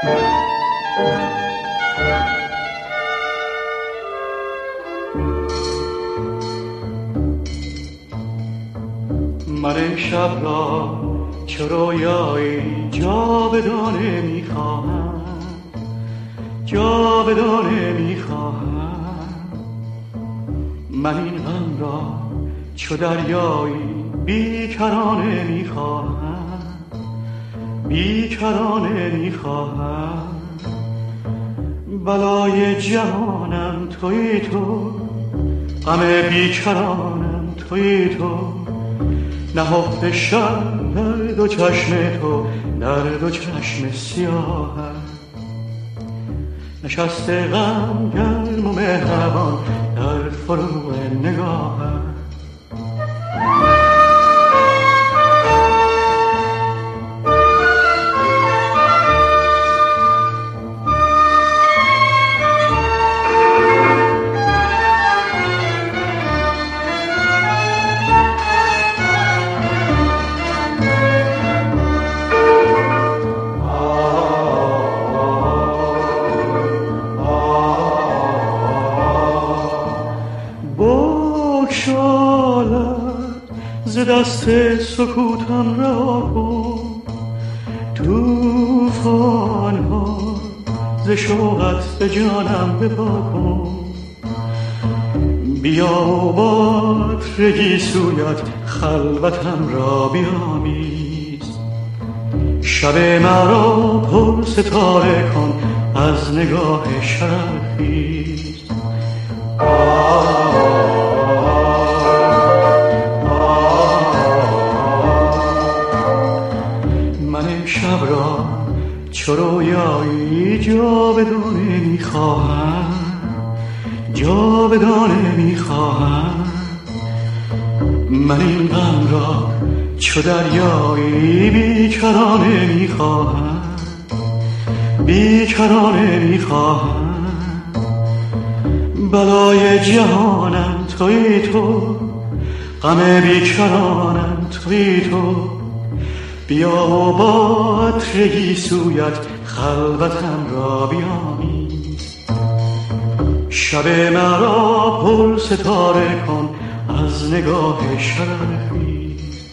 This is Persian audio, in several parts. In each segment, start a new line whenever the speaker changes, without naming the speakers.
من امشب را چه رویایی جاودانه میخواهم، جاودانه میخواهم. من این غم را چو دریایی بیکرانه میخواهم، بیکرانه میخواهم. بلای جهانم تویی تو، غم بیکرانم تویی تو. نهفته شب در دو چشم تو، در دو چشم سیاهم. نشسته غم گرم و مهربان در فروغ نگاهم. ز دست سکوتم رها کن، طوفان ها ز شوقت به جانم بپا کن. بیا و با عطر سویت خلوتم را بیامیز. شب مرا پر ستاره کن از نگاه شرف‌خیز. شب را چو رویایی جاودانه میخواهم، جاودانه میخواهم. من این غم را چو دریایی بیکرانه میخواهم، بیکرانه میخواهم. بلای جهانم تویی تو، غم بیکرانم تویی تو. بیا و با عطر سویت خلوتم را بیامیز. شب مرا پر ستاره کن از نگاه شرف‌خیز.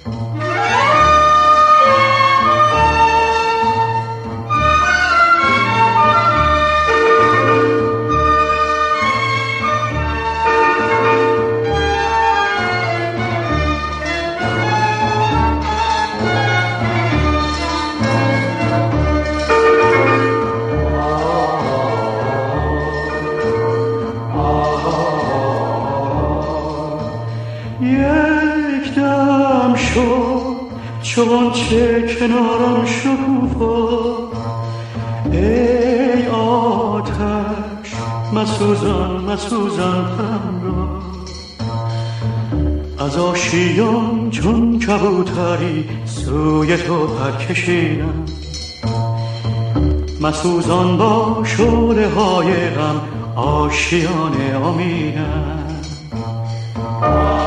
یک دم شو چون چه کنارم شکوفا. ای آتش مسوزان مسوزان غم را. از آشیان چون کبوتری سوی تو پر کشیدم. مسوزان با شعله های غم آشیان امیدم.